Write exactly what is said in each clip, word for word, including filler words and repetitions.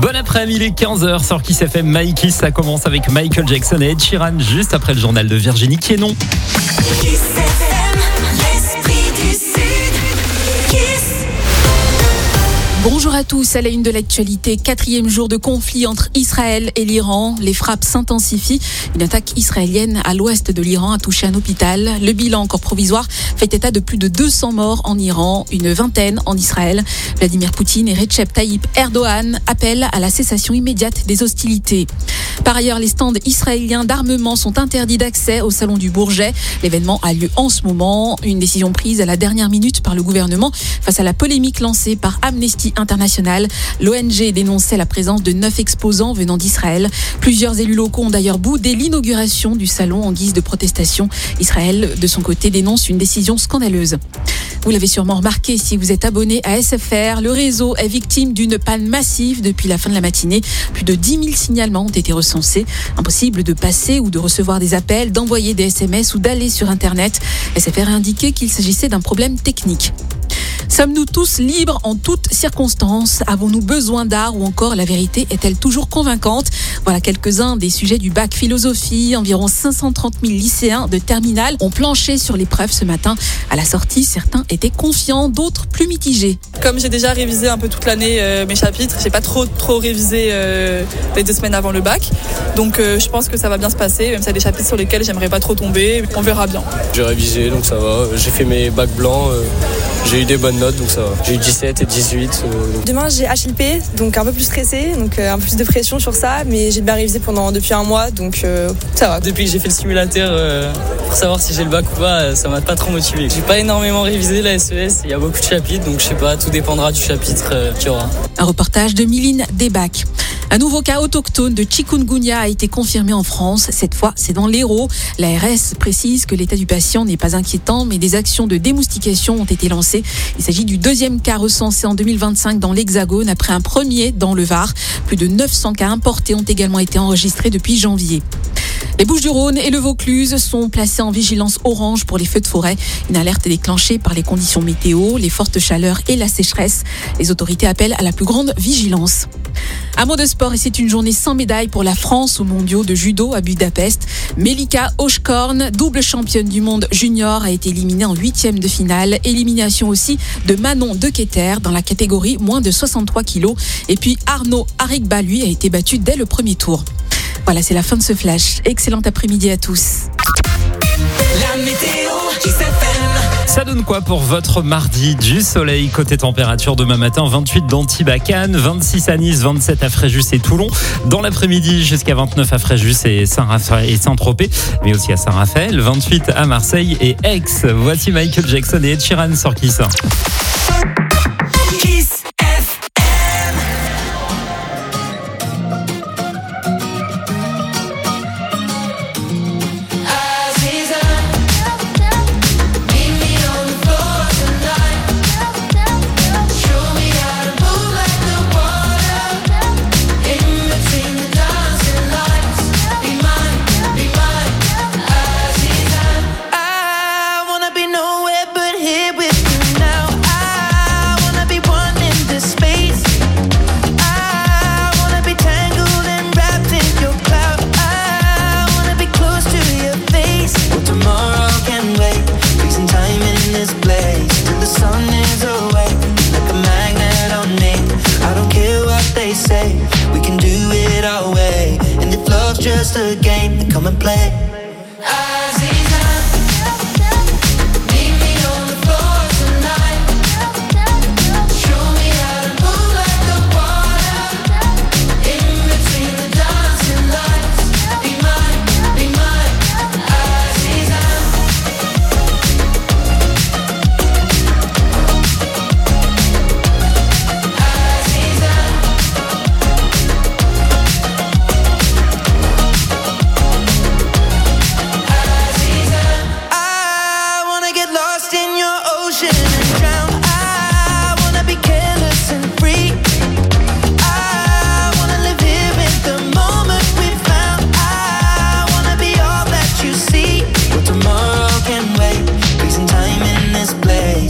Bon après-midi, il est quinze heures sur Kiss F M. Mikey, ça commence avec Michael Jackson et Ed Sheeran juste après le journal de Virginie Quienon. Kiss F M, l'esprit du Sud. Kiss. Bonjour à tous, à la une de l'actualité, quatrième jour de conflit entre Israël et l'Iran. Les frappes s'intensifient. Une attaque israélienne à l'ouest de l'Iran a touché un hôpital. Le bilan encore provisoire fait état de plus de deux cents morts en Iran, une vingtaine en Israël. Vladimir Poutine et Recep Tayyip Erdogan appellent à la cessation immédiate des hostilités. Par ailleurs, les stands israéliens d'armement sont interdits d'accès au salon du Bourget. L'événement a lieu en ce moment. Une décision prise à la dernière minute par le gouvernement face à la polémique lancée par Amnesty International. L'O N G dénonçait la présence de neuf exposants venant d'Israël. Plusieurs élus locaux ont d'ailleurs boudé l'inauguration du salon en guise de protestation. Israël, de son côté, dénonce une décision scandaleuse. Vous l'avez sûrement remarqué si vous êtes abonné à S F R, le réseau est victime d'une panne massive depuis la fin de la matinée. Plus de dix mille signalements ont été recensés. Impossible de passer ou de recevoir des appels, d'envoyer des S M S ou d'aller sur Internet. S F R a indiqué qu'il s'agissait d'un problème technique. Sommes-nous tous libres en toutes circonstances ? Avons-nous besoin d'art ou encore la vérité est-elle toujours convaincante ? Voilà quelques-uns des sujets du bac philosophie. Environ cinq cent trente mille lycéens de terminale ont planché sur l'épreuve ce matin. À la sortie, certains étaient confiants, d'autres plus mitigés. Comme j'ai déjà révisé un peu toute l'année euh, mes chapitres, j'ai pas trop trop révisé euh, les deux semaines avant le bac. Donc euh, je pense que ça va bien se passer, même s'il y a des chapitres sur lesquels j'aimerais pas trop tomber. On verra bien. J'ai révisé, donc ça va. J'ai fait mes bacs blancs. Euh, j'ai eu des bonnes notes, donc ça va. J'ai eu dix-sept et dix-huit. Euh, donc... Demain, j'ai H L P, donc un peu plus stressé, donc euh, un peu plus de pression sur ça, mais j'ai bien révisé pendant depuis un mois, donc euh, ça va. Depuis que j'ai fait le simulateur euh, pour savoir si j'ai le bac ou pas, ça m'a pas trop motivé. J'ai pas énormément révisé la S E S, il y a beaucoup de chapitres, donc je sais pas, tout dépendra du chapitre euh, qu'il y aura. Un reportage de Miline Desbacs. Un nouveau cas autochtone de chikungunya a été confirmé en France. Cette fois, c'est dans l'Hérault. La R S précise que l'état du patient n'est pas inquiétant, mais des actions de démoustication ont été lancées. Il s'agit du deuxième cas recensé en deux mille vingt-cinq dans l'Hexagone, après un premier dans le Var. Plus de neuf cents cas importés ont également été enregistrés depuis janvier. Les Bouches-du-Rhône et le Vaucluse sont placés en vigilance orange pour les feux de forêt. Une alerte est déclenchée par les conditions météo, les fortes chaleurs et la sécheresse. Les autorités appellent à la plus grande vigilance. Un mot de sport et c'est une journée sans médaille pour la France aux mondiaux de judo à Budapest. Melika Oshkorn, double championne du monde junior, a été éliminée en huitième de finale. Élimination aussi de Manon Deketer dans la catégorie moins de soixante-trois kilos. Et puis Arnaud Arigba, lui, a été battu dès le premier tour. Voilà, c'est la fin de ce flash. Excellent après-midi à tous. La météo, Kiss F M. Ça donne quoi pour votre mardi? Du soleil côté température demain matin, vingt-huit d'Antibes à Cannes, vingt-six à Nice, vingt-sept à Fréjus et Toulon. Dans l'après-midi, jusqu'à vingt-neuf à Fréjus et Saint-Raphaël et Saint-Tropez, mais aussi à Saint-Raphaël, vingt-huit à Marseille et Aix. Voici Michael Jackson et Ed Sheeran sur Kiss. Kiss F M. We can do it our way, and if love's just a game, then come and play.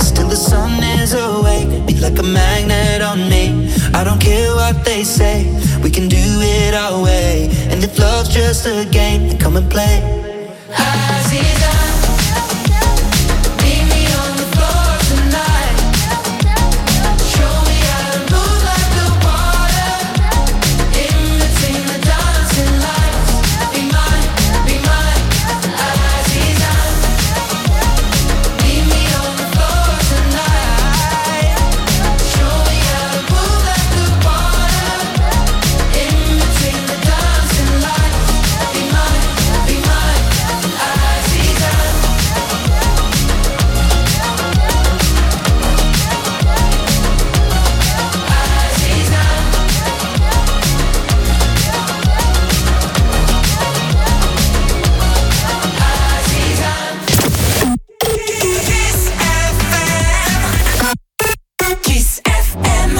Like a magnet on me, I don't care what they say, We can do it our way. And if love's just a game, then come and play. Aziza, meet me on the floor tonight. Show me how to move like the water. In between the dancing lights. Be mine, be mine, Aziza. Meet me on the floor tonight. Show me how to move like the water. In between the dancing lights. Be mine, be mine, Aziza. Kiss F M. Kiss F M.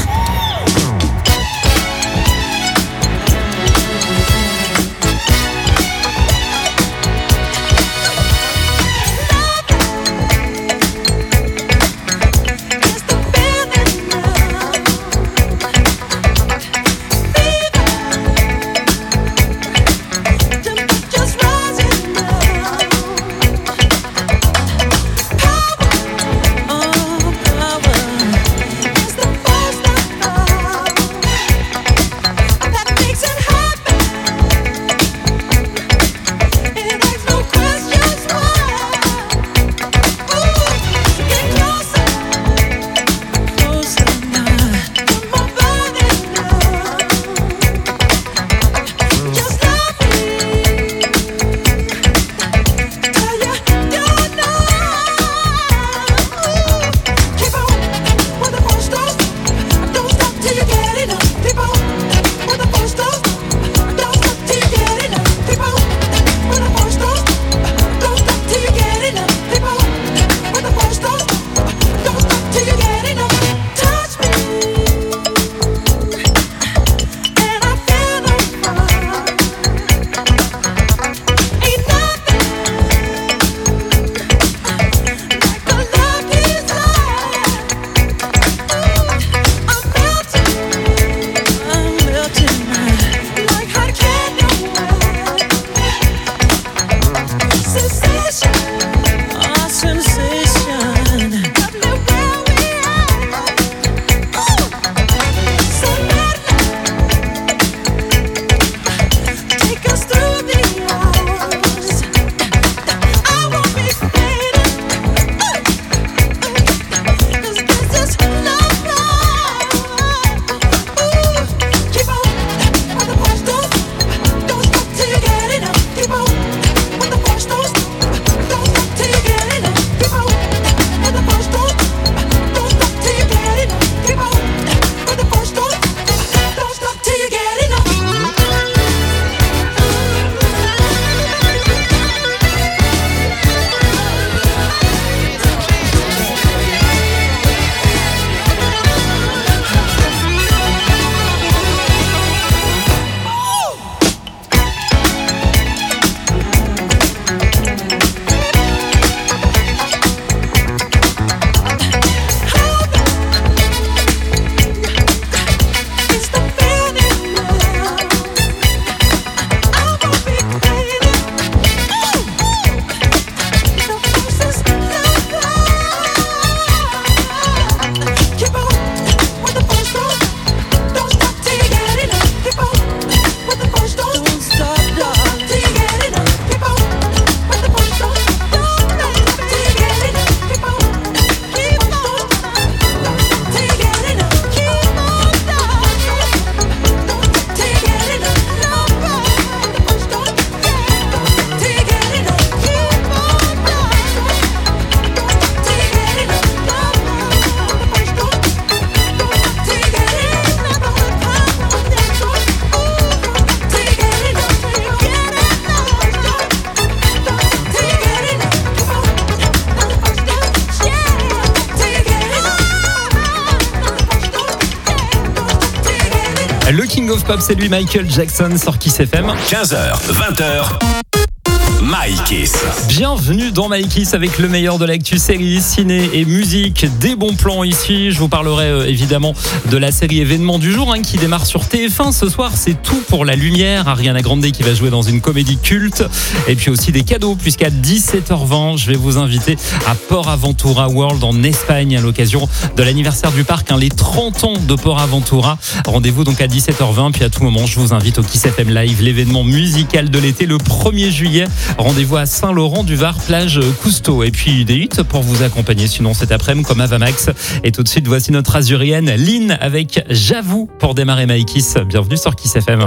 Le King of Pop, c'est lui, Michael Jackson, sur Kiss F M. quinze heures, vingt heures. My Kiss. Bienvenue dans My Kiss avec le meilleur de l'actu série, ciné et musique. Des bons plans ici. Je vous parlerai euh, évidemment de la série événement du jour hein, qui démarre sur T F un ce soir. C'est Tout pour la lumière. Ariana Grande qui va jouer dans une comédie culte. Et puis aussi des cadeaux puisqu'à dix-sept heures vingt, je vais vous inviter à Port Aventura World en Espagne à l'occasion de l'anniversaire du parc. Hein, les trente ans de Port Aventura. Rendez-vous donc à dix-sept heures vingt. Puis à tout moment, je vous invite au Kiss F M Live, l'événement musical de l'été le premier juillet. Rendez-vous à Saint-Laurent-du-Var, plage Cousteau. Et puis des hits pour vous accompagner sinon cet après-midi comme Avamax. Et tout de suite, voici notre azurienne Lynn avec J'avoue pour démarrer My Kiss. Bienvenue sur Kiss F M.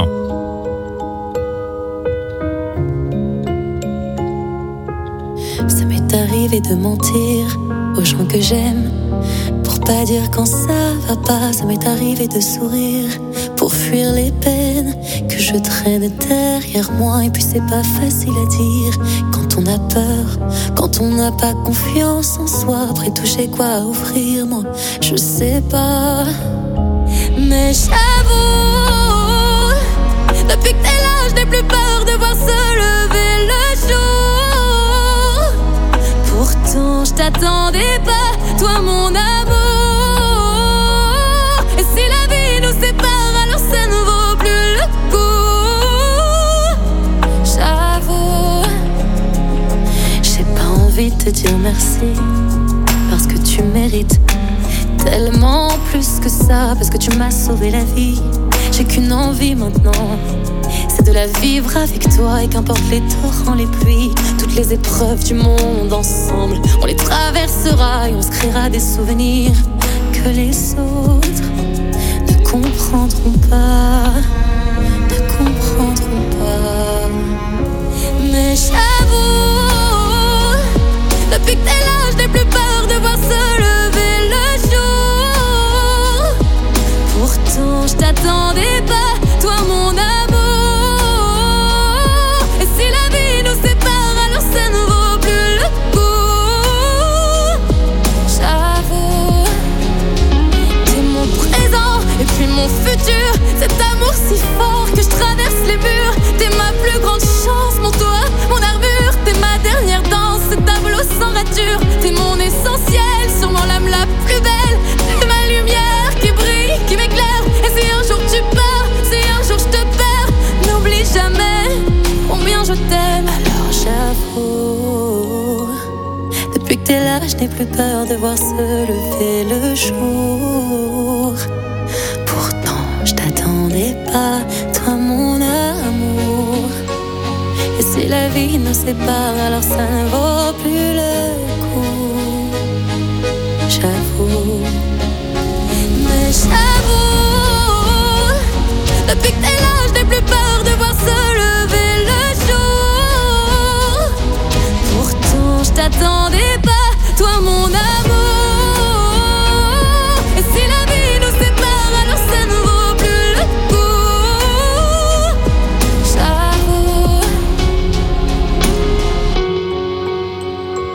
Ça m'est arrivé de mentir aux gens que j'aime pour pas dire quand ça va pas. Ça m'est arrivé de sourire pour fuir les peines que je traîne derrière moi. Et puis c'est pas facile à dire quand on a peur, quand on n'a pas confiance en soi. Après tout j'ai quoi à offrir, moi je sais pas. Mais j'avoue, depuis que t'es là je n'ai plus peur de voir se lever le jour. Pourtant je t'attendais pas, toi mon amour. Et si la vie nous sépare, alors ça ne vaut plus le coup. J'avoue, j'ai pas envie de te dire merci, parce que tu mérites tellement plus que ça, parce que tu m'as sauvé la vie. J'ai qu'une envie maintenant, c'est de la vivre avec toi. Et qu'importe les torrents, les pluies, toutes les épreuves du monde ensemble, on les traversera et on se créera des souvenirs que les autres ne comprendront pas, ne comprendront pas. Mais j'avoue, depuis que t'es là, je n'ai plus peur de voir se lever le jour. Pourtant je t'attendais pas, toi mon amour. Et si la vie nous sépare, alors ça ne vaut plus le coup. J'avoue, t'es mon présent et puis mon futur. Cet amour si fort que je traverse les murs. T'es ma plus grande chance, mon toit, mon armure. T'es ma dernière danse, ce tableau sans rature. T'es mon essentiel, sûrement l'âme la plus belle. T'es ma lumière qui brille, qui m'éclaire. Et si un jour tu pars, si un jour je te perds, n'oublie jamais combien je t'aime. Alors j'avoue, depuis que t'es là, je n'ai plus peur de voir se lever le jour. Pourtant je t'attendais pas, toi mon amour. Et si la vie nous sépare, alors ça ne vaut plus le coup. J'avoue, mais j'avoue, depuis que t'es là, je n'ai plus peur de voir se lever le jour. Pourtant je t'attendais pas, toi mon amour. Et si la vie nous sépare, alors ça ne vaut plus le coup. J'avoue.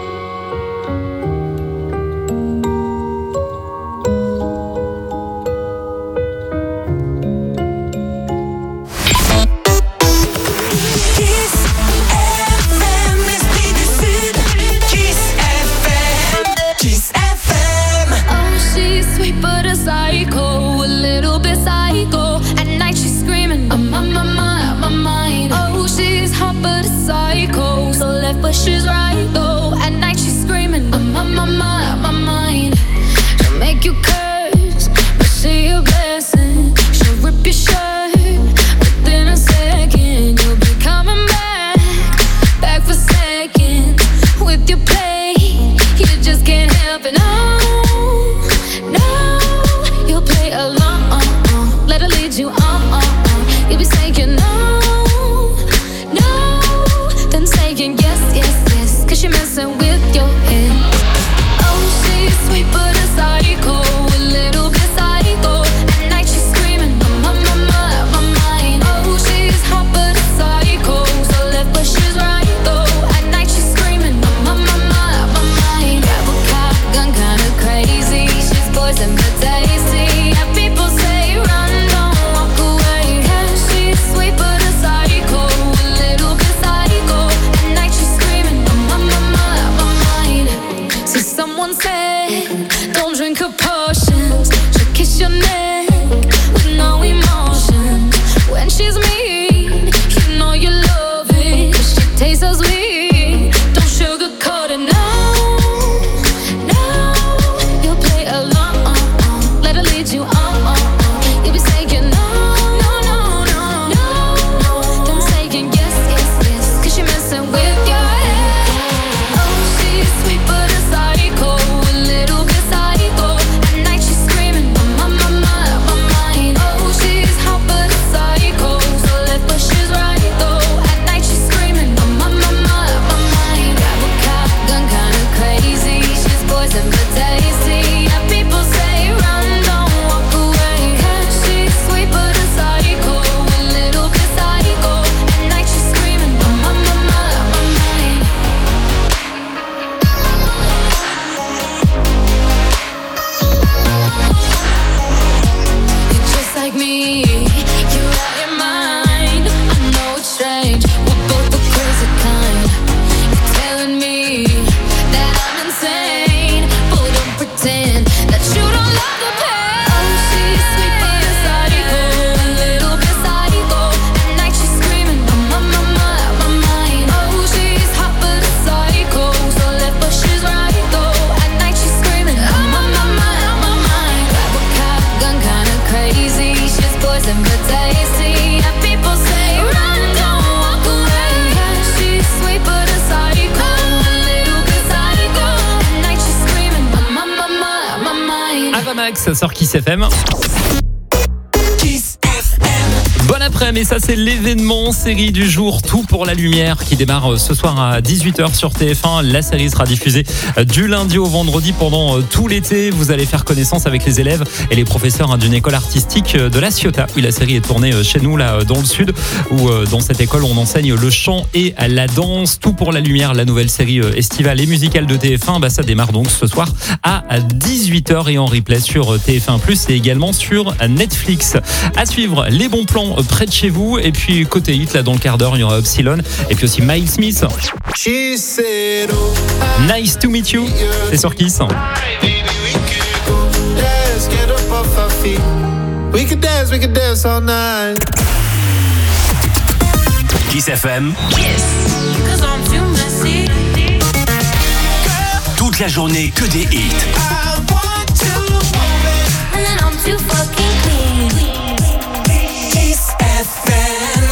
poison but tasty. And people say, run, don't walk away. She's sweet but a psycho, a little bit psycho. At night she's screaming, I'm on my mind, my mind. Ava Max sur Kiss F M. Bon après-midi, ça c'est l'événement série du jour, Tout pour la lumière, qui démarre ce soir à dix-huit heures sur T F un. La série sera diffusée du lundi au vendredi pendant tout l'été. Vous allez faire connaissance avec les élèves et les professeurs d'une école artistique de La Ciotat. Oui, la série est tournée chez nous, là, dans le sud, où dans cette école on enseigne le chant et la danse. Tout pour la lumière, la nouvelle série estivale et musicale de T F un, bah, ça démarre donc ce soir à dix-huit heures et en replay sur T F un plus, et également sur Netflix. À suivre, les bons plans près de chez vous, et puis côté hit, là dans le quart d'heure il y aura Upsilon et puis aussi Miles Smith. Nice to meet you, c'est sur Kiss. Kiss F M. Cause I'm too messy. Toute la journée que des hits. I want to move it. And then I'm too fucking clean. Kiss F M.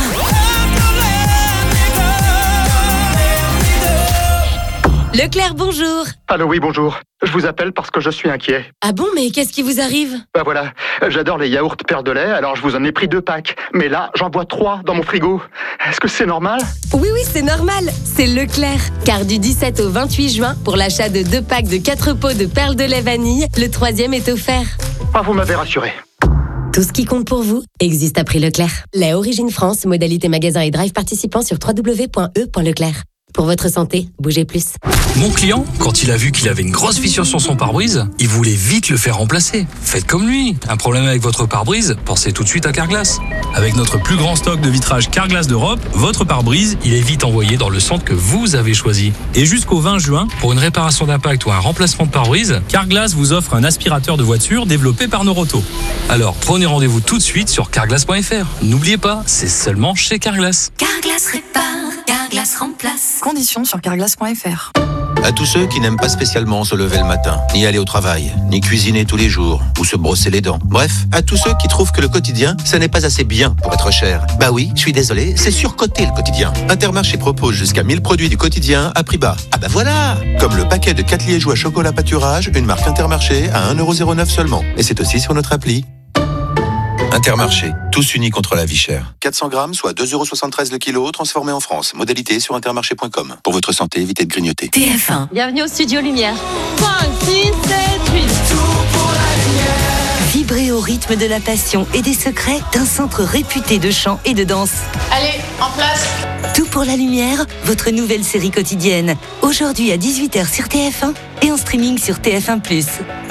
Leclerc, bonjour. Allô, oui, bonjour. Je vous appelle parce que je suis inquiet. Ah bon, mais qu'est-ce qui vous arrive? Bah voilà, j'adore les yaourts Perle de lait, alors je vous en ai pris deux packs. Mais là, j'en vois trois dans mon frigo. Est-ce que c'est normal? Oui, oui, c'est normal. C'est Leclerc. Car du dix-sept au vingt-huit juin, pour l'achat de deux packs de quatre pots de perles de lait vanille, le troisième est offert. Ah, vous m'avez rassuré. Tout ce qui compte pour vous existe à prix Leclerc. Lait Origine France, modalité magasin et drive participant sur w w w point e point leclerc. Pour votre santé, bougez plus. Mon client, quand il a vu qu'il avait une grosse fissure sur son pare-brise, il voulait vite le faire remplacer. Faites comme lui. Un problème avec votre pare-brise, pensez tout de suite à Carglass. Avec notre plus grand stock de vitrage Carglass d'Europe, votre pare-brise, il est vite envoyé dans le centre que vous avez choisi. Et jusqu'au vingt juin, pour une réparation d'impact ou un remplacement de pare-brise, Carglass vous offre un aspirateur de voiture développé par Noroto. Alors prenez rendez-vous tout de suite sur carglass point f r. N'oubliez pas, c'est seulement chez Carglass. Carglass répare, Carglass remplace. Conditions sur carglass point f r. À tous ceux qui n'aiment pas spécialement se lever le matin, ni aller au travail, ni cuisiner tous les jours, ou se brosser les dents. Bref, à tous ceux qui trouvent que le quotidien, ça n'est pas assez bien pour être cher. Bah oui, je suis désolé, c'est surcoté le quotidien. Intermarché propose jusqu'à mille produits du quotidien à prix bas. Ah bah voilà! Comme le paquet de quatre liégeois chocolat pâturage, une marque Intermarché à un euro zéro neuf seulement. Et c'est aussi sur notre appli. Intermarché, tous unis contre la vie chère. quatre cents grammes, soit deux euros soixante-treize le kilo, transformé en France. Modalité sur intermarché point com. Pour votre santé, évitez de grignoter. T F un. Bienvenue au Studio Lumière. cinq, six, sept, huit. Vibrez au rythme de la passion et des secrets d'un centre réputé de chant et de danse. Allez, en place. Tout pour la lumière, votre nouvelle série quotidienne. Aujourd'hui à dix-huit heures sur T F un et en streaming sur T F un plus.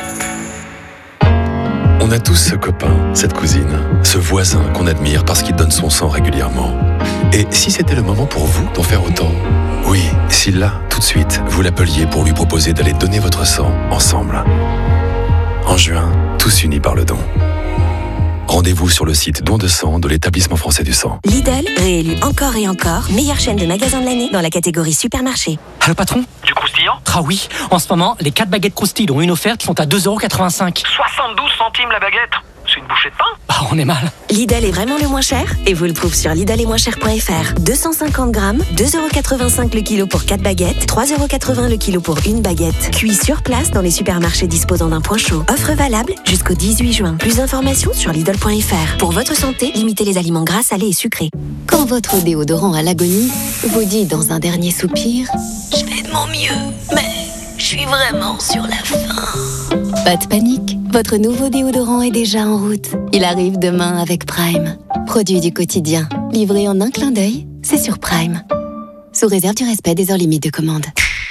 On a tous ce copain, cette cousine, ce voisin qu'on admire parce qu'il donne son sang régulièrement. Et si c'était le moment pour vous d'en faire autant? Oui, si là, tout de suite, vous l'appeliez pour lui proposer d'aller donner votre sang ensemble. En juin, tous unis par le don. Rendez-vous sur le site don de sang de l'établissement français du sang. Lidl, réélu encore et encore, meilleure chaîne de magasins de l'année dans la catégorie supermarché. Allô patron? Du croustillant? Ah oui, en ce moment, les quatre baguettes croustilles dont une offerte sont à deux euros quatre-vingt-cinq. soixante-douze centimes la baguette. C'est une bouchée de pain. Ah, on est mal. Lidl est vraiment le moins cher et vous le trouve sur lidl et moins cher point f r. deux cent cinquante grammes, deux euros quatre-vingt-cinq le kilo pour quatre baguettes, trois euros quatre-vingts le kilo pour une baguette. Cuit sur place dans les supermarchés disposant d'un point chaud. Offre valable jusqu'au dix-huit juin. Plus d'informations sur lidl point f r. Pour votre santé, limitez les aliments gras, salés et sucrés. Quand votre déodorant à l'agonie vous dit dans un dernier soupir « Je fais de mon mieux, mais je suis vraiment sur la fin ». Pas de panique, votre nouveau déodorant est déjà en route. Il arrive demain avec Prime. Produit du quotidien, livré en un clin d'œil, c'est sur Prime. Sous réserve du respect des heures limites de commande.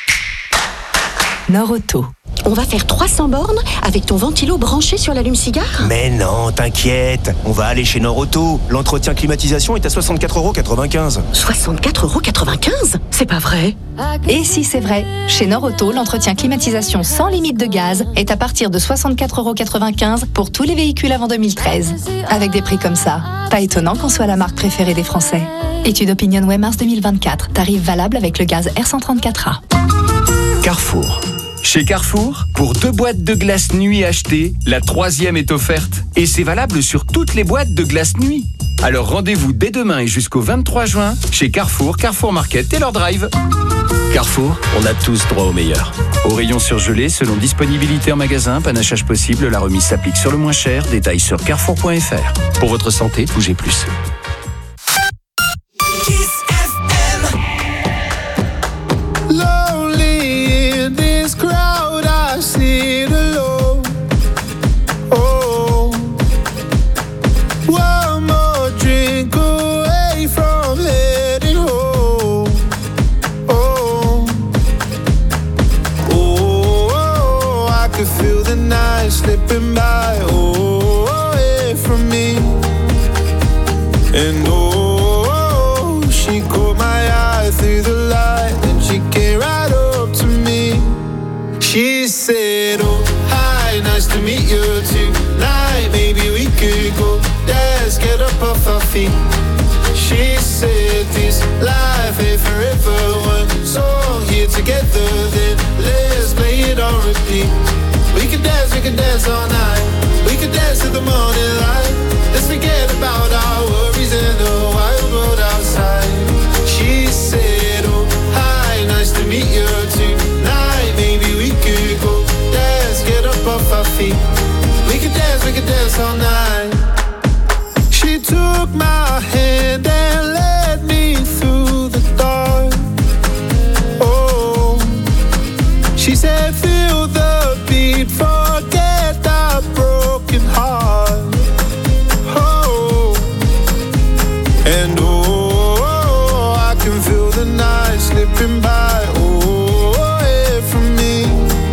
Noroto. On va faire trois cents bornes avec ton ventilo branché sur l'allume-cigare? Mais non, t'inquiète, on va aller chez Noroto. L'entretien climatisation est à soixante-quatre euros quatre-vingt-quinze. soixante-quatre euros quatre-vingt-quinze? C'est pas vrai? Et si c'est vrai, chez Noroto, l'entretien climatisation sans limite de gaz est à partir de soixante-quatre euros quatre-vingt-quinze pour tous les véhicules avant deux mille treize. Avec des prix comme ça, pas étonnant qu'on soit la marque préférée des Français. Étude Opinionway mars deux mille vingt-quatre, tarif valable avec le gaz R cent trente-quatre A. Carrefour. Chez Carrefour, pour deux boîtes de glace nuit achetées, la troisième est offerte. Et c'est valable sur toutes les boîtes de glace nuit. Alors rendez-vous dès demain et jusqu'au vingt-trois juin chez Carrefour, Carrefour Market et leur drive. Carrefour, on a tous droit au meilleur. Au rayon surgelé, selon disponibilité en magasin, panachage possible, la remise s'applique sur le moins cher. Détails sur carrefour point f r. Pour votre santé, bougez plus. Lonely in this crowd, I sit alone. Oh, one more drink away from heading home. Oh, oh, I could feel the night slipping by. Oh, away from me. And oh, she caught my eye through the light, and she came right up to me. She said, oh, hi, nice to meet you tonight. Maybe we could go dance, get up off our feet. She said, this life ain't forever. One song here together, then let's play it on repeat. We could dance, we could dance all night. We could dance to the morning light. Let's forget about our worries and the wild world outside. She said, oh, hi, nice to meet you tonight. Maybe we could go dance, get up off our feet. We could dance, we could dance all night. She took my hand and led me through the dark. Oh, she said, feel the beat, forget that broken heart. Oh, and oh, I can feel the night slipping by. Oh, away from me.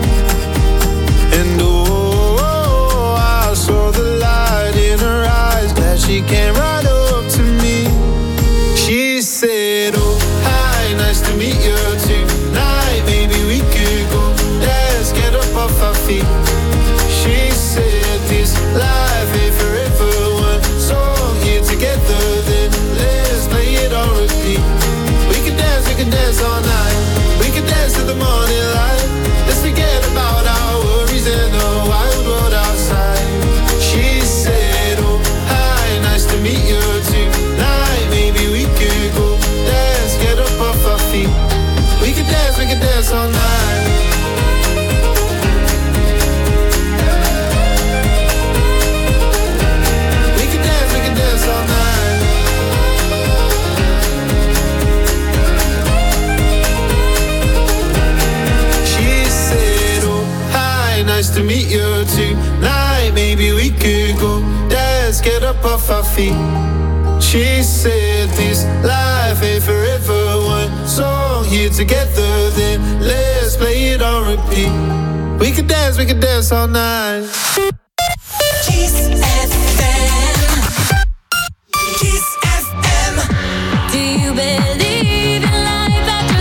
And oh, I saw the light in her eyes. Glad she came right up to me. She said, oh, hi, nice to meet you tonight. Maybe we could go dance, get up off our feet. She said, this life ain't forever. One song here together, then let's play it on repeat. We could dance, we could dance all night. We could dance to the morning light. Let's forget about our worries and the wild world outside. She said, oh, hi, nice to meet you tonight. Maybe we could go dance, get up off our feet. We could dance, we could dance all night. We could dance, we could dance all night. She said, oh, hi, nice to meet you tonight. Maybe we could go dance, get up off our feet. She said, this life ain't forever. One song here together, then let's play it on repeat. We could dance, we could dance all night. Kiss F M. Kiss F M. Do you believe in life after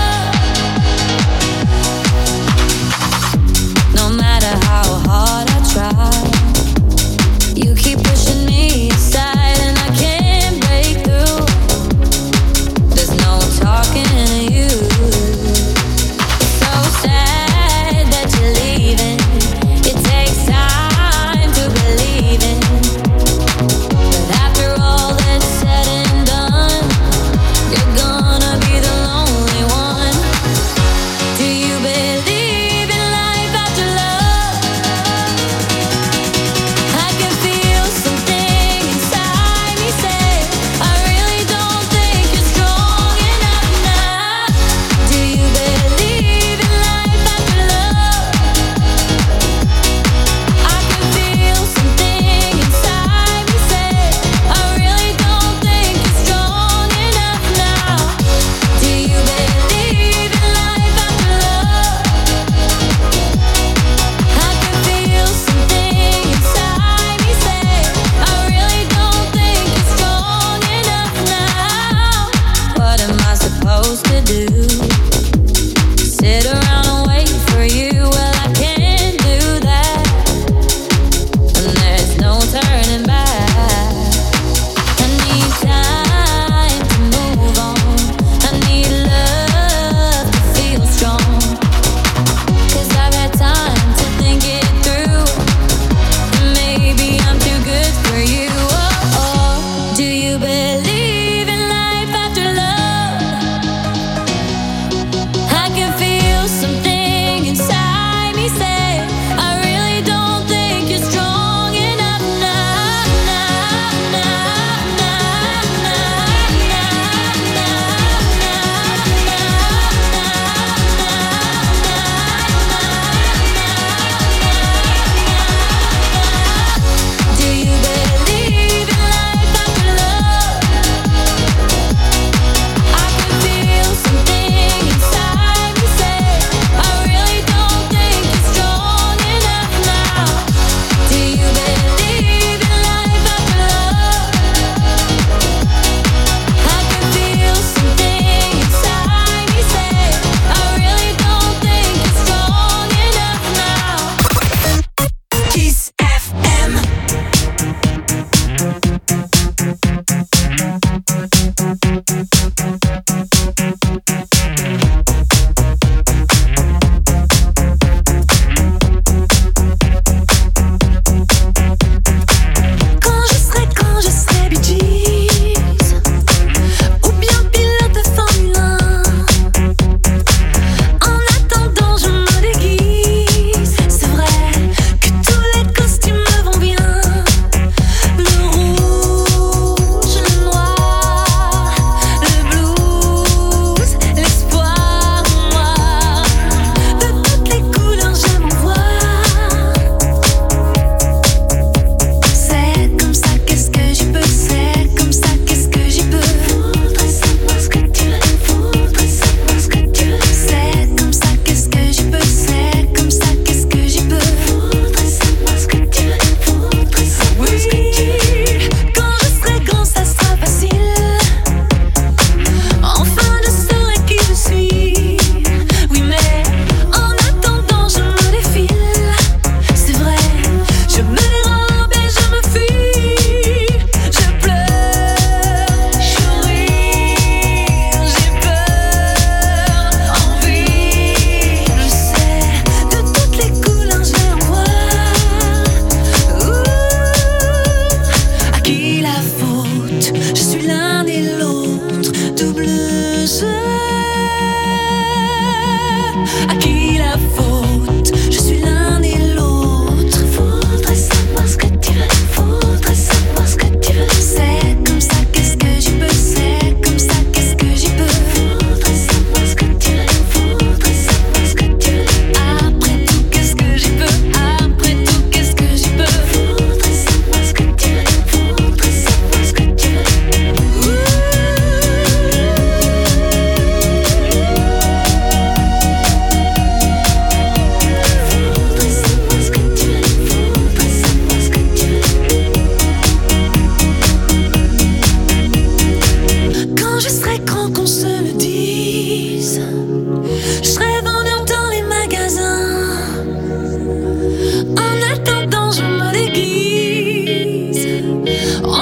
love? No matter how hard I try, you keep pushing me aside and I can't break through. There's no talking to you. So sad that you're leaving. It takes time to believe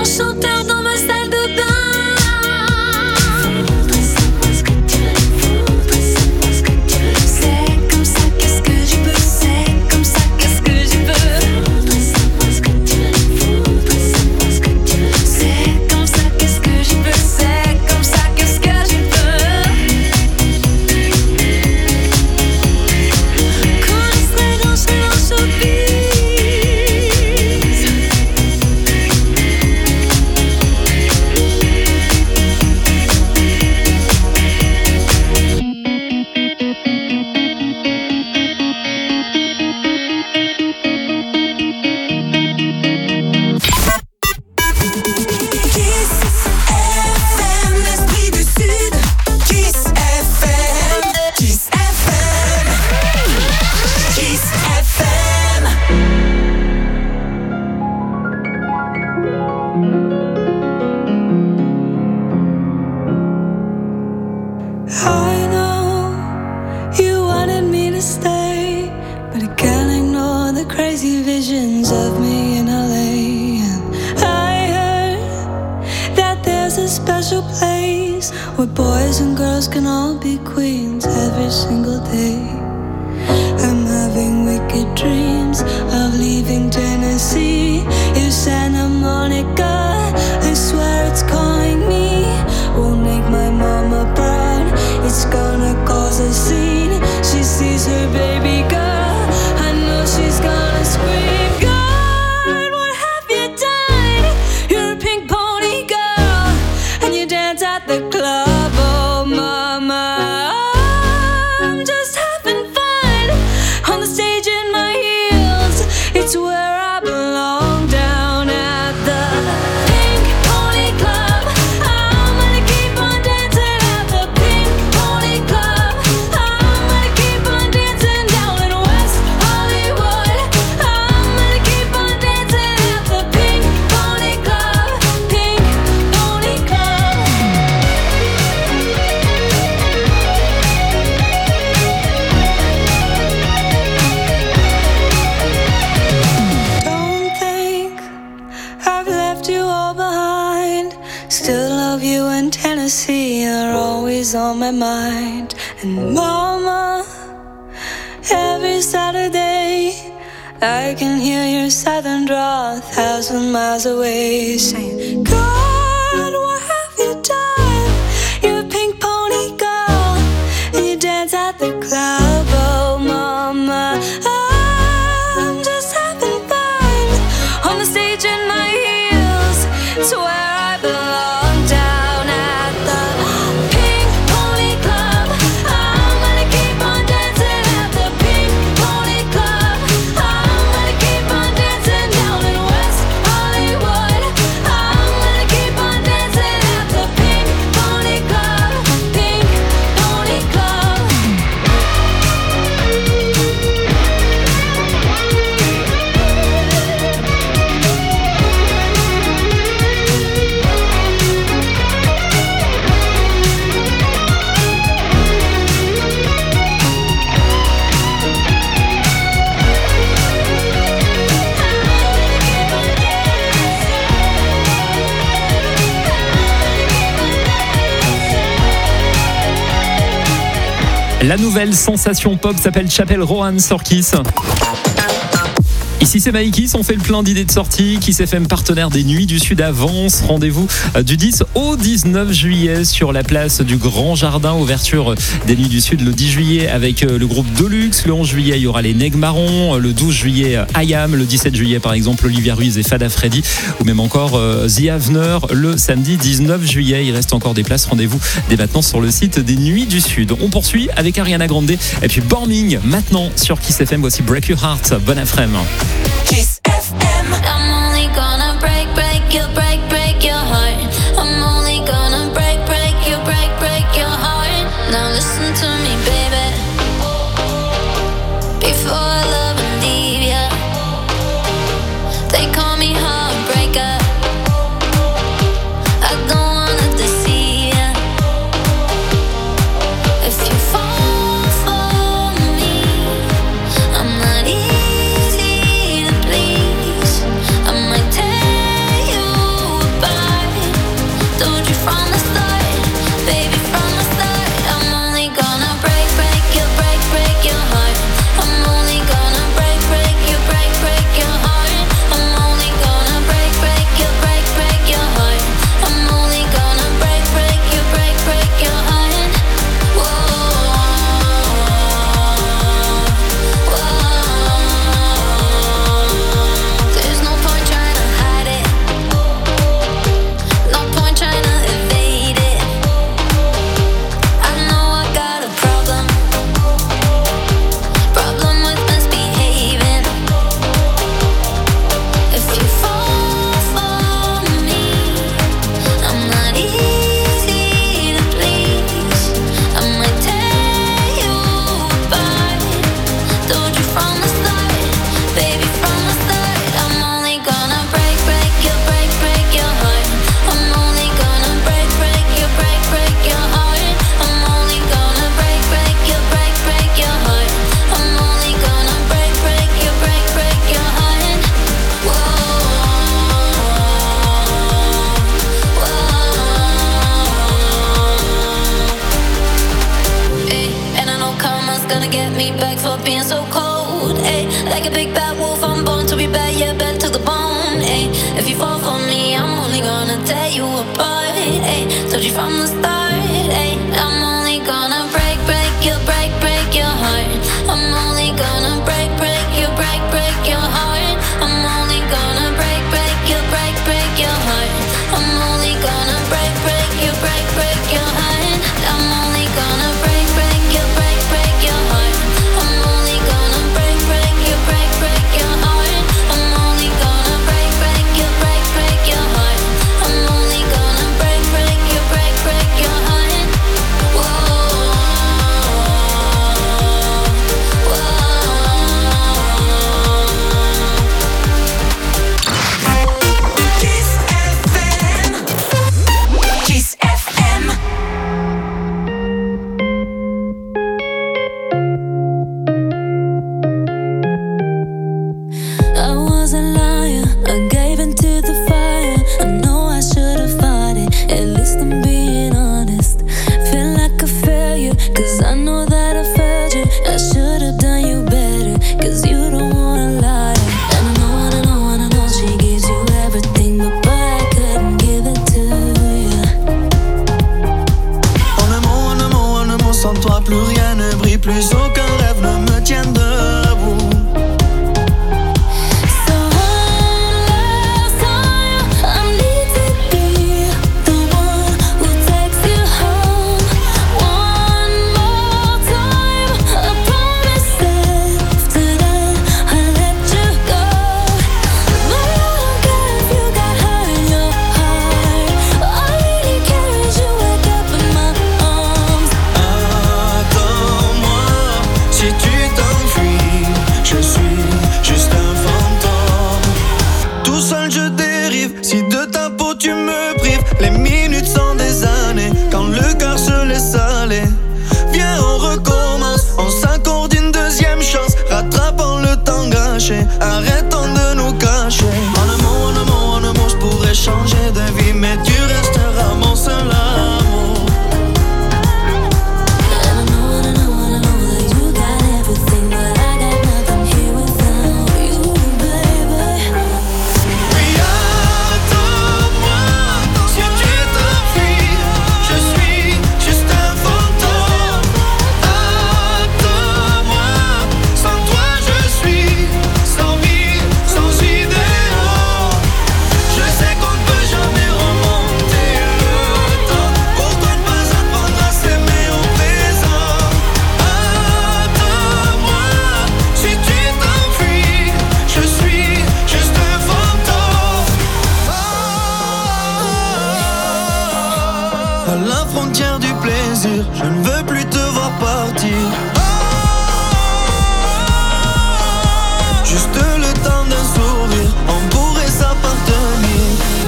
Enchanteur dans ma salle de bain. C'est comme ça, qu'est-ce que je peux? C'est comme ça, qu'est-ce que je peux? C'est comme ça, qu'est-ce que je peux? C'est comme ça, qu'est-ce que je peux? Quand je serai dans, je serai dans showbiz. I know you wanted me to stay, but I can't ignore the crazy visions of me in L A. And I heard that there's a special place where boys and girls can all be queens every single day. I'm having wicked dreams of leaving Tennessee. In Santa Monica, I swear it's calling me. Won't make my mama proud. It's gonna cause a scene. She sees her baby girl. I know she's gonna scream. God, what have you done? You're a pink pony girl, and you dance at the club. Oh, mama, I'm just having fun on the stage in my heels. It's where I belong, down at the Pink Pony Club. I'm gonna keep on dancing at the Pink Pony Club. I'm gonna keep on dancing down in West Hollywood. I'm gonna keep on dancing at the Pink Pony Club. Pink Pony Club. Don't think I've left you all behind. Still love you in Tennessee, you're always on my mind. And mama, every Saturday I can hear your southern drawl a thousand miles away, saying, God, what have you done? You're a pink pony girl, and you dance at the club. Oh, mama, I'm just having fun on the stage in my heels. It's where I belong, down at the Pink Pony Club. I'm gonna keep on dancing at the Pink Pony Club. I'm gonna keep on dancing down in West Hollywood. I'm gonna keep on dancing at the Pink Pony Club. Pink Pony Club. La nouvelle sensation pop s'appelle Chapel Rohan Sorkis. Ici c'est Maïkis, on fait le plein d'idées de sortie. Kiss F M partenaire des Nuits du Sud Avance. Rendez-vous du dix au dix-neuf juillet sur la place du Grand Jardin. Ouverture des Nuits du Sud le dix juillet avec le groupe Deluxe. Le onze juillet il y aura les Nègres Marrons. Le douze juillet I Am. Le dix-sept juillet par exemple Olivia Ruiz et Fada Freddy. Ou même encore The Avener le samedi dix-neuf juillet. Il reste encore des places. Rendez-vous dès maintenant sur le site des Nuits du Sud. On poursuit avec Ariana Grande et puis Burning maintenant sur Kiss F M. Voici Break Your Heart. Bonne après-midi. Kiss F M. I'm only gonna break, break your, break, break your heart. I'm only gonna break, break your, break, break your heart. Now listen to me, baby. Before I love and leave ya, they call me heartbreaker. I don't wanna deceive ya. If you fall for me, I'm not easy to please. being so cold. Ay, like a big bad wolf, I'm born to be bad, yeah, bad to the bone. Ay, if you fall for me, I'm only gonna tear you apart. Ay, told you from the start. Ay, I'm only gonna break, break you, break, break your heart. I'm only gonna break, break you, break, break your heart. I'm only gonna break, break you, break, break your heart. I'm only gonna break, break you, break, break your heart. I'm only gonna break, break you, break, break your heart. I'm only gonna break, break you, break, break your heart. I'm only gonna break, break you, break, break your heart. I'm only gonna break, break you, break, break your heart. Whoa. Kiss F M. I was a liar, I gave into the fire. I know I should have fought it, at least I'm being honest. Feel like a failure, cause I know that I failed you. I should have done you better, cause you don't wanna lie. And I know, and I know, and I know she gives you everything, but boy, I couldn't give it to you. En un mot, en un mot, en un mot, sans toi plus rien ne brille, plus aucun rêve ne me tient debout. So one last time, I need to be the one who takes you home. One more time, I promise after that I'll let you go. But I don't care if you got her in your heart. All I really care is you wake up in my arms. Attends-moi, si tu t'enfuis, je suis juste un fantôme. Tout seul je dérive, si de ta peau tu me prives. Les minutes sont des années, quand le cœur se laisse aller. Viens on recommence, on s'accorde une deuxième chance. Rattrapons le temps gâché, arrêtons de nous cacher. En un mot, en un mot, en un mot, je pourrais changer de vie, mais tu resteras mon seul amour. And I know, and I know, and I know that you got everything, but I got nothing here without you, baby. Oui, attends-moi, si tu t'enfuis, je suis juste un fantôme. Attends-moi, sans toi je suis sans vie, sans idéal. Je sais qu'on ne peut jamais remonter le temps. Pourquoi ne pas apprendre à s'aimer au présent? Attends-moi, si tu t'enfuis, je suis juste un fantôme. À la frontière du plaisir, je ne veux plus te voir partir. Juste le temps d'un sourire, on pourrait s'appartenir.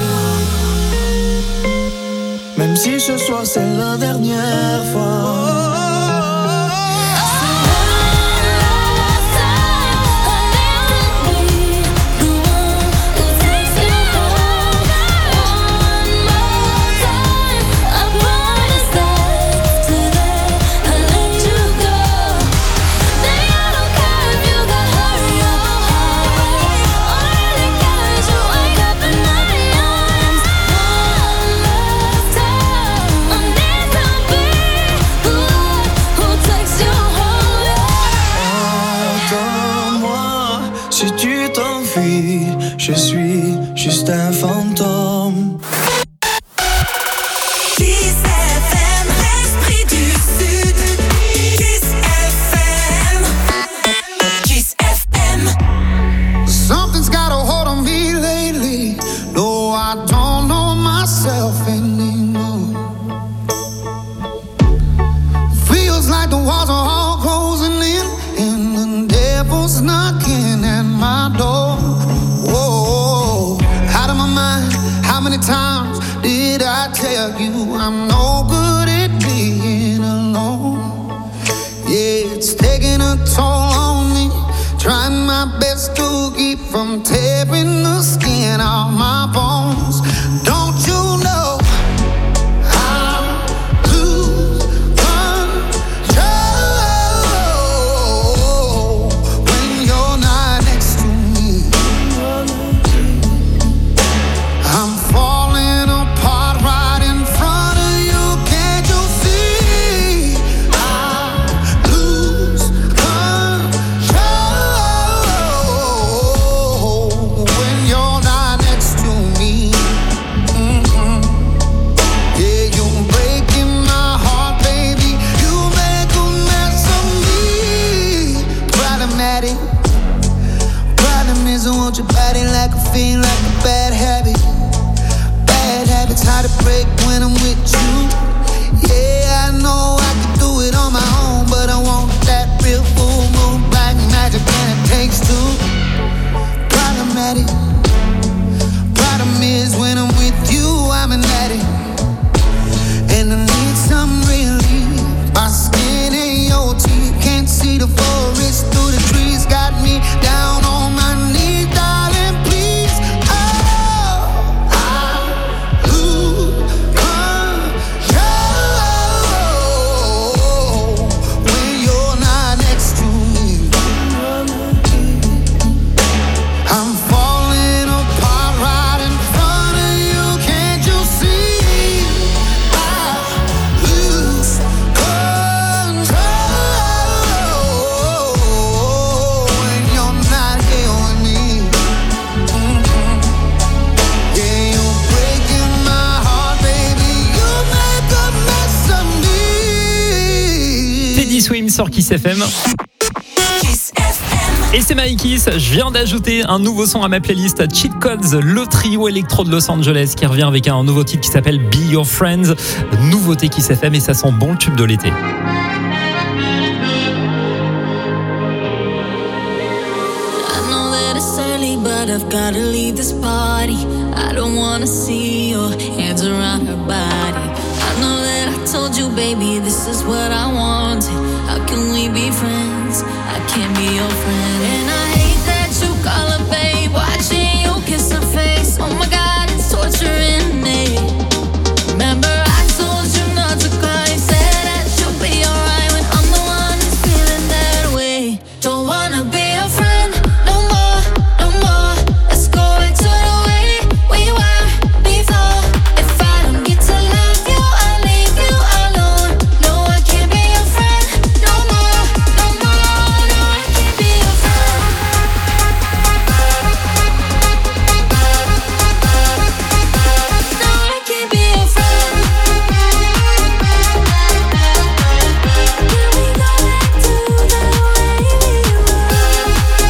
Même si ce soir c'est la dernière fois. Attends-moi, si tu t'enfuis, je suis juste un fantôme. Kiss F M, l'esprit du Sud. Kiss F M. Kiss F M. Something's got a hold on me lately. No, I don't know myself anymore. Feels like the walls are all closing in, and the devil's knocking at my door. Whoa, out of my mind. How many times did I tell you I'm no good at being alone? Yeah, it's taking a toll on me. Trying my best to keep from tearing the skin off my bones. Don't you know I lose control? It's hard to break when I'm with you. Yeah, I know I could do it on my own, but I want that real full moon, black magic, and it takes two. Problematic. Problem is when I'm with you, I'm an addict, and I need some relief. My skin ain't your teeth, can't see the forest through the trees. Got me down on my knees, darling, please. Oh, I lose control when you're not next to me. I'm falling apart right in front of you, can't you see? I lose control when you're not here with me. Mm-mm. Yeah, you're breaking my heart, baby. You make a mess of me. Teddy Swims sur Kiss F M. Et c'est Mike Kiss, je viens d'ajouter un nouveau son à ma playlist Cheat Codes, le trio électro de Los Angeles qui revient avec un nouveau titre qui s'appelle Be Your Friends. Nouveauté Kiss F M et ça sent bon le tube de l'été. I know that it's early, but I've gotta leave this party. I don't wanna see your hands around her body. I know that I told you, baby, this is what I wanted. How can we be friends? I can't be your friend. And I hate that you call her babe, watching you kiss her face. Oh my God, it's torturing me. Remember I told you not to cry, said that you'll be alright when I'm the one who's feeling that way. Don't wanna be your friend no more, no more. Let's go back to the way we were before. If I don't get to love you, I'll leave you alone. No, I can't be your friend no more, no more. No, I can't be your friend. No, I can't be your friend. Can we go back to the way we were?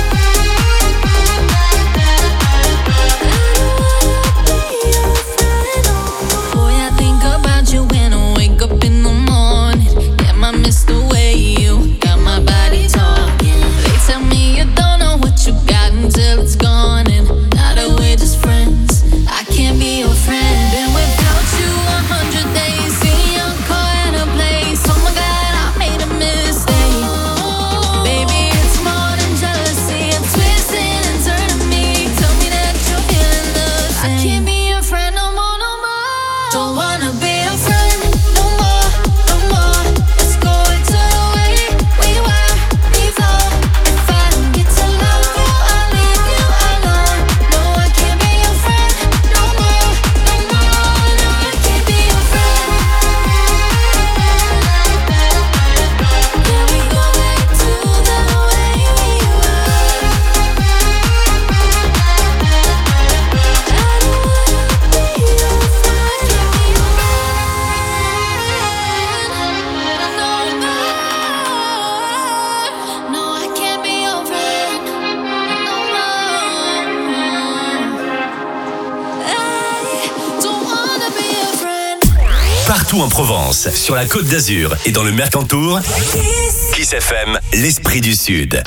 Boy, I think about you when I wake up in the morning. Damn, I miss the way you got my body talking. They tell me you don't know what you got until it's gone, and now that we're just friends, I can't be your friend. Been without you a hundred days, seen your car in a place. Oh my God, I made a mistake. Baby, it's more than jealousy. You're twisting and turning me. Tell me that you're feeling the same. I can't be your friend no more, no more. Don't wanna be your friend no more, no more. Let's go back to the way we were before. If I don't get to love you, I'll leave you alone. No, I can't be your friend no more, no more. No, I can't be your friend. Can we go back to the way we were? No, I can't be your friend no more. I don't wanna be your friend. Partout en Provence, sur la Côte d'Azur et dans le Mercantour, Kiss F M, l'esprit du Sud.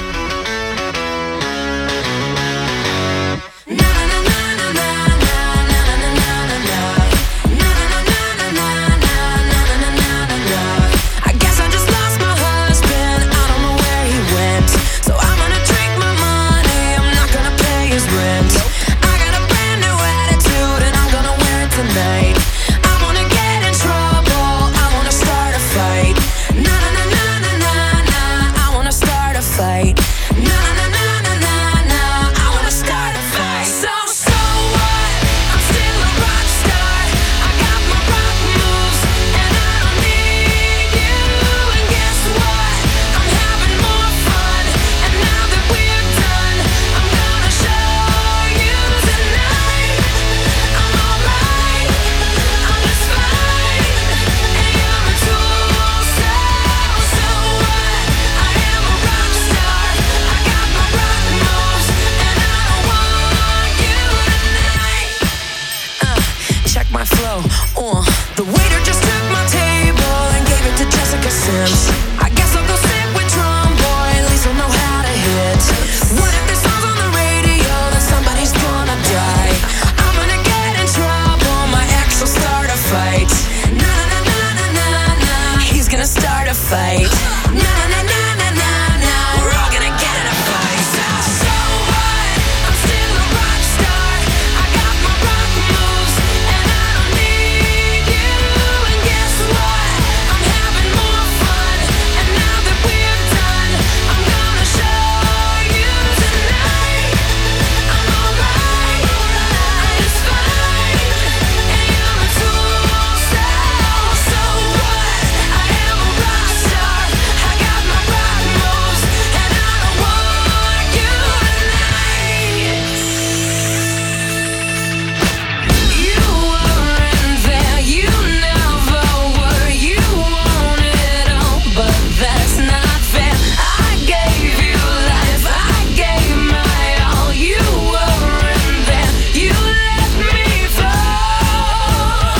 I guess I just lost my husband. I don't know where he went. So I'm gonna drink my money. I'm not gonna pay his rent. I got a brand new attitude and I'm gonna wear it tonight. I wanna get in trouble. I wanna start a fight. Na na na na na na na. I wanna start a fight. flow. Uh, the waiter just took my table and gave it to Jessica Sims. I guess I'll go sit with Drum Boy, at least I'll know how to hit. What if this song's on the radio, then somebody's gonna die. I'm gonna get in trouble, my ex will start a fight. Na na na na na na, he's gonna start a fight. Na na na na na na, we're all gonna get in a fight. So what? I'm still a rock star. I got my rock moves, and I don't need you. And guess what? I'm having more fun. And now that we're done, I'm gonna show you tonight. I'm alright, it's fine. And you're a tool, so so what? I am a rock star. I got my rock moves, and I don't want you tonight. You weren't there, you never were. You want it all, but that's not fair. I gave you life, I gave my all. You weren't there, you let me fall.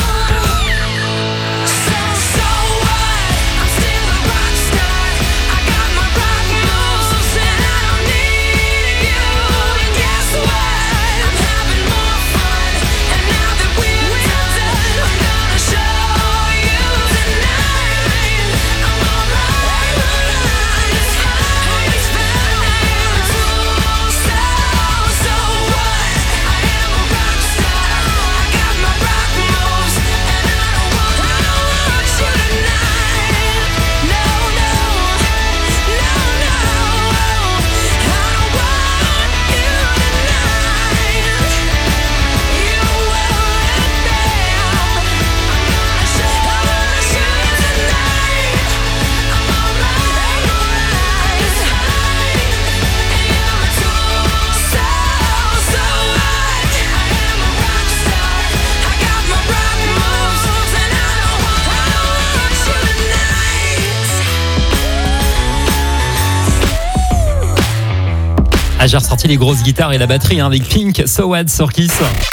So so what? I'm still a rock star. I got my rock moves, and I don't need you. And guess what? I'm having more fun. And now that we're done, I'm gonna show you tonight. I'm alright, it's fine, it's fine. So so what? I am a rock star. I got my rock moves, and I don't want you tonight. No no no no, I don't want you tonight. You weren't there. I'm gonna show you tonight. I'm alright, it's fine. And you're a tool, so so what? I am a rock star. I got my rock moves, and I don't want you tonight. Ah, j'ai ressorti les grosses guitares et la batterie hein, avec Pink, So What sur Kiss.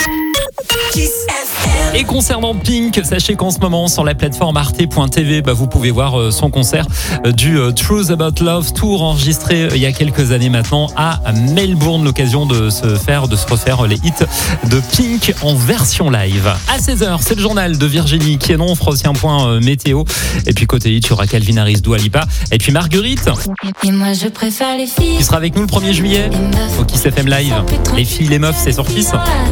Et concernant Pink, sachez qu'en ce moment sur la plateforme arte point t v, bah, vous pouvez voir euh, son concert euh, du euh, Truth About Love Tour enregistré euh, il y a quelques années maintenant à Melbourne, l'occasion de se faire, de se refaire euh, les hits de Pink en version live. À seize heures, c'est le journal de Virginie qui on fera aussi un point euh, météo. Et puis côté hit, il y aura Calvin Harris, Dua Lipa. Et puis Marguerite, Et moi je préfère les filles. qui sera avec nous le premier juillet au Kiss F M Live. Les filles, les meufs, c'est sur Kiss.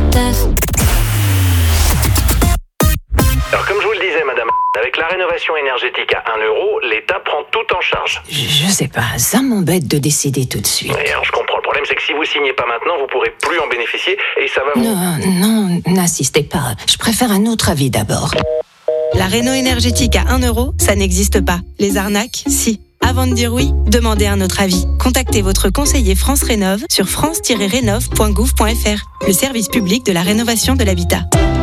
Alors comme je vous le disais madame, avec la rénovation énergétique à un euro, l'État prend tout en charge. Je sais pas, ça m'embête de décider tout de suite. Et alors je comprends, le problème c'est que si vous signez pas maintenant, vous pourrez plus en bénéficier et ça va vous... Non, non, n'insistez pas. Je préfère un autre avis d'abord. La réno énergétique à un euro, ça n'existe pas. Les arnaques, si. Avant de dire oui, demandez un autre avis. Contactez votre conseiller France Rénov sur france tiret rénov point gouv point f r, le service public de la rénovation de l'habitat.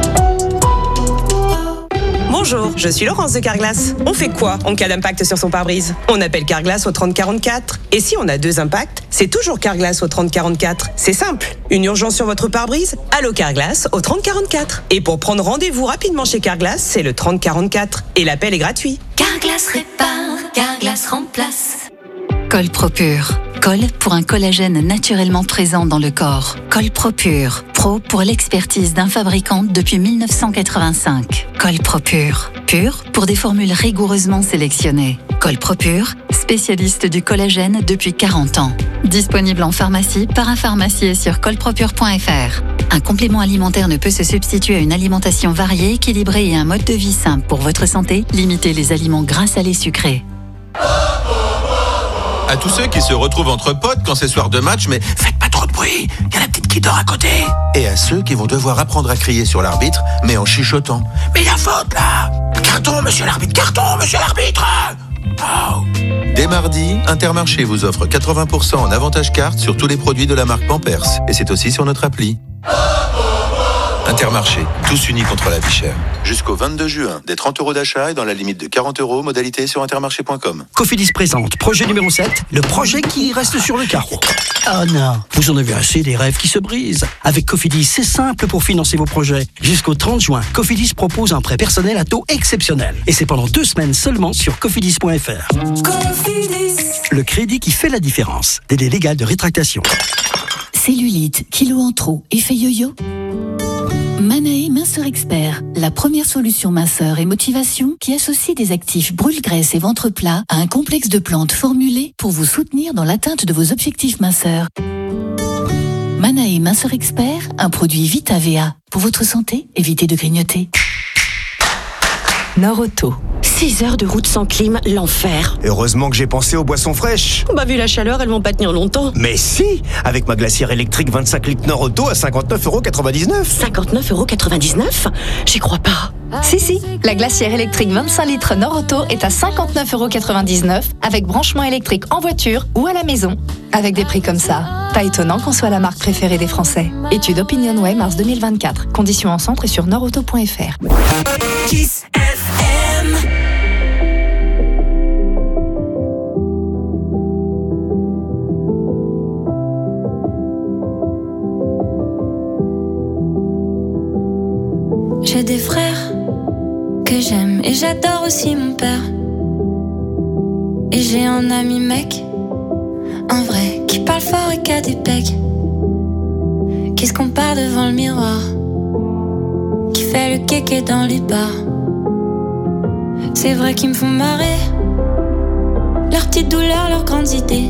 Bonjour, je suis Laurence de Carglass. On fait quoi en cas d'impact sur son pare-brise? On appelle Carglass au trente quarante-quatre. Et si on a deux impacts, c'est toujours Carglass au trente quarante-quatre. C'est simple. Une urgence sur votre pare-brise? Allô Carglass au trente quarante-quatre. Et pour prendre rendez-vous rapidement chez Carglass, c'est le trente quarante-quatre. Et l'appel est gratuit. Carglass répare, Carglass remplace. Colpropure. Col pour un collagène naturellement présent dans le corps. Colpropure. Pro pour l'expertise d'un fabricant depuis mille neuf cent quatre-vingt-cinq. Colpropure. Pur pour des formules rigoureusement sélectionnées. Colpropure, spécialiste du collagène depuis quarante ans. Disponible en pharmacie, parapharmacie et sur colpropure point f r. Un complément alimentaire ne peut se substituer à une alimentation variée, équilibrée et un mode de vie simple pour votre santé. Limitez les aliments gras, salés, sucrés. À tous ceux qui se retrouvent entre potes quand c'est soir de match, mais faites pas trop de bruit, il y a la petite qui dort à côté. Et à ceux qui vont devoir apprendre à crier sur l'arbitre, mais en chuchotant. Mais il y a faute là! Carton, monsieur l'arbitre, carton, monsieur l'arbitre! Oh. Dès mardi, Intermarché vous offre quatre-vingts pour cent en avantage carte sur tous les produits de la marque Pampers. Et c'est aussi sur notre appli. Intermarché, tous unis contre la vie chère. Jusqu'au vingt-deux juin, des trente euros d'achat et dans la limite de quarante euros, modalité sur intermarché point com. Cofidis présente projet numéro sept, le projet qui reste sur le carreau. Oh non, vous en avez assez des rêves qui se brisent. Avec Cofidis, c'est simple pour financer vos projets. Jusqu'au trente juin, Cofidis propose un prêt personnel à taux exceptionnel. Et c'est pendant deux semaines seulement sur cofidis point f r. Cofidis. Le crédit qui fait la différence. Délai légal de rétractation. Cellulite, kilos en trop, effet yo-yo. Manae Minceur Expert, la première solution minceur et motivation qui associe des actifs brûle-graisse et ventre plat à un complexe de plantes formulées pour vous soutenir dans l'atteinte de vos objectifs minceurs. Manae Minceur Expert, un produit Vita V A. Pour votre santé, évitez de grignoter. Nord-Auto. six heures de route sans clim, l'enfer. Heureusement que j'ai pensé aux boissons fraîches. Bah vu la chaleur, elles vont pas tenir longtemps. Mais si, avec ma glacière électrique vingt-cinq litres Nord-Auto à cinquante-neuf euros quatre-vingt-dix-neuf. cinquante-neuf euros quatre-vingt-dix-neuf? J'y crois pas. Si, si, la glacière électrique vingt-cinq litres Nord-Auto est à cinquante-neuf euros quatre-vingt-dix-neuf avec branchement électrique en voiture ou à la maison. Avec des prix comme ça, pas étonnant qu'on soit la marque préférée des Français. Étude OpinionWay mars deux mille vingt-quatre. Conditions en centre et sur nordauto point f r. Kiss F M. J'ai des frères que j'aime et j'adore aussi mon père. Et j'ai un ami mec, un vrai, qui parle fort et qui a des pecs, qui se compare devant le miroir, qui fait le kéké dans les bars. C'est vrai qu'ils me font marrer, leurs petites douleurs, leurs grandes idées,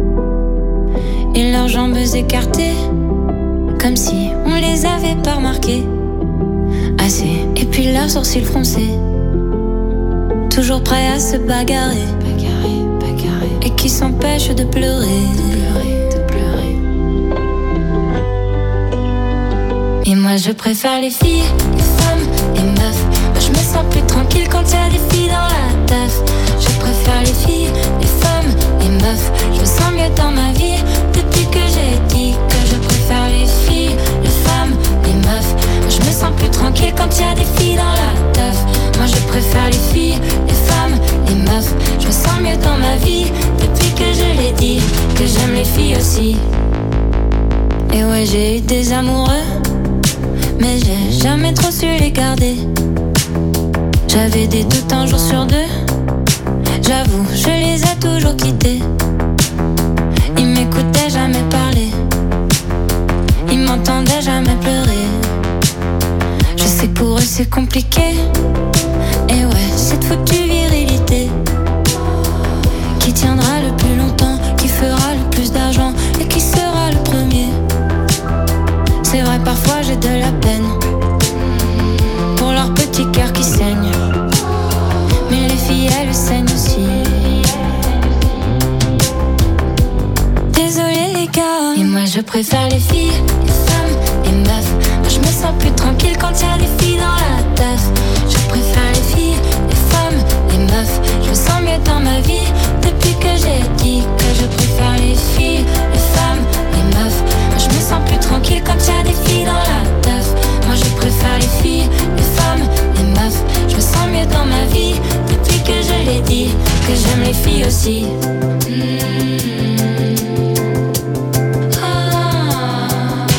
et leurs jambes écartées, comme si on les avait pas remarquées. Assez, et puis leurs sourcils froncés, toujours prêts à se bagarrer, bagarrer, bagarrer, et qui s'empêchent de pleurer, de pleurer, de pleurer. Et moi je préfère les filles, les femmes, les meufs. Moi je me sens plus tranquille quand y a des filles dans la teuf. Je préfère les filles, les femmes, les meufs. Je me sens mieux dans ma vie depuis que j'ai dit que je préfère les filles, les femmes, les meufs. Moi je me sens plus tranquille quand y a des filles dans la teuf. Moi je préfère les filles, les femmes, les meufs. Je me sens mieux dans ma vie depuis que je l'ai dit que j'aime les filles aussi. Et ouais, j'ai eu des amoureux, mais j'ai jamais trop su les garder. J'avais des doutes un jour sur deux, j'avoue, je les ai toujours quittés. Ils m'écoutaient jamais parler, ils m'entendaient jamais pleurer. Je sais que pour eux c'est compliqué, et ouais, cette foutue virilité qui tiendra le plus longtemps, qui fera le plus d'argent et qui sera le premier. C'est vrai, parfois j'ai de la peine pour leur petit cœur qui saigne, mais les filles elles saignent aussi. Désolée les gars, et moi je préfère les filles, les femmes, les meufs. Moi je me sens plus tranquille quand y a des filles dans la teuf. Je préfère les filles, les femmes, les meufs. Je me sens mieux dans ma vie depuis que j'ai dit que je préfère les filles, les femmes, les meufs. Moi je me sens plus tranquille quand y a des filles dans la teuf. Moi je préfère les filles, les femmes, les meufs. Je me sens mieux dans ma vie depuis que je l'ai dit que j'aime les filles aussi. Mmh. Ah.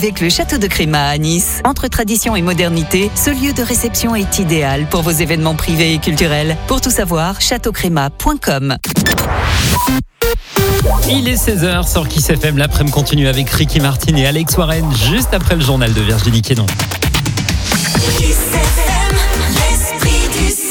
avec le Château de Créma à Nice. Entre tradition et modernité, ce lieu de réception est idéal pour vos événements privés et culturels. Pour tout savoir, château créma point com. Il est seize heures sur Kiss F M. L'après-midi continue avec Ricky Martin et Alex Warren juste après le journal de Virginie Quénon. Kiss F M.